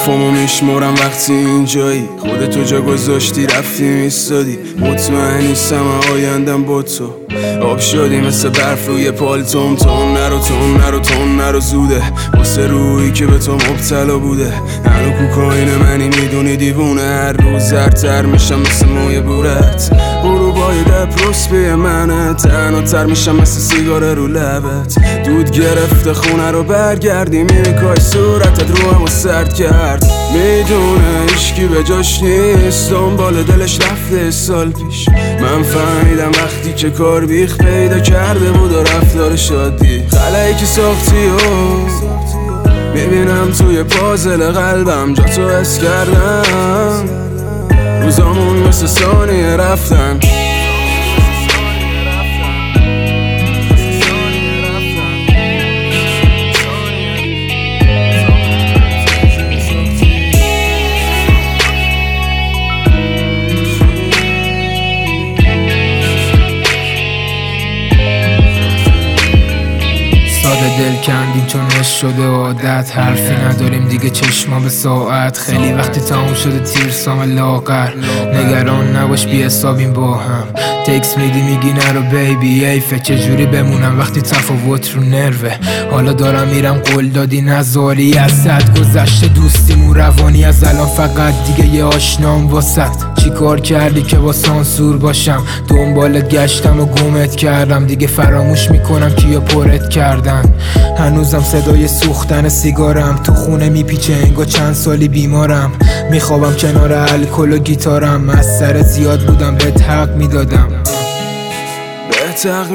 حرفامو میشمارم وقتی اینجایی، خودتو جا گذاشتی رفتی میستادی. مطمئن نیستم آیندم با تو، آب شدی مثل برف روی پالتوم. تون نرو زوده واسه روحی که به تو مبتلا بوده. هنو کوکائین منی میدونی دیوونه، هر روز زرتر میشم مثل موی بورت. غروبای دپروس بی منه، تنها تر میشم مثل سیگار رو لبت. دود گرفته خونه رو برگردی، میریکای صورتت رو همو سرد کرد. میدونه هیچکی به جاش نیست، دنبال دلش رفته سال پیش. من فهمیدم وقتی که کار بیخ پیدا کرده بود و رفتار شادی. خلایی که ساختی و میبینم توی پازل قلبم، جا تو حس کردم. روزامون مثل ثانیه رفتن. ساده دل کندیم چون عشق شده عادت، حرفی نداریم دیگه چشما به ساعت. خیلی وقتی تموم شده تیرسام لاغر، نگران نباش بی حسابیم با هم. تکس میدی میگی نرو بیبی ایفه، چجوری بمونم وقتی تفاوت رو نروه. حالا دارم میرم قول دادی نذاری، از صد گذشته دوستیمون روانی. از الان فقط دیگه یه آشنام واسط. چی کار کردی که با سانسور باشم؟ دنبالت گشتم و گمت کردم، دیگه فراموش میکنم کیا پرت کردن. هنوزم صدای سوختن سیگارم تو خونه میپیچه، انگار چند سالی بیمارم. میخوابم کنار الکل و گیتارم، از سر زیاد بودم بهت حق میدادم. بهت حق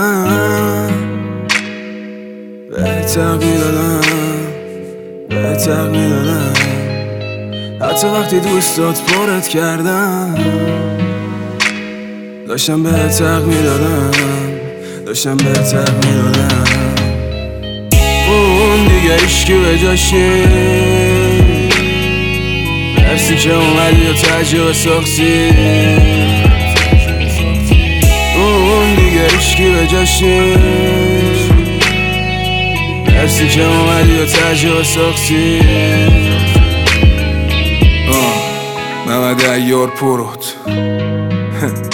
میدادم حتی وقتی دوستات پرت کردم. داشتم بهت حق میدادم. اون دیگه عشقی به جاشی، مرسی که اومدی و تجربه ساختی. اون دیگه عشقی به جاشی، مرسی که اومدی و تجربه ساختی. محمد عیار پروت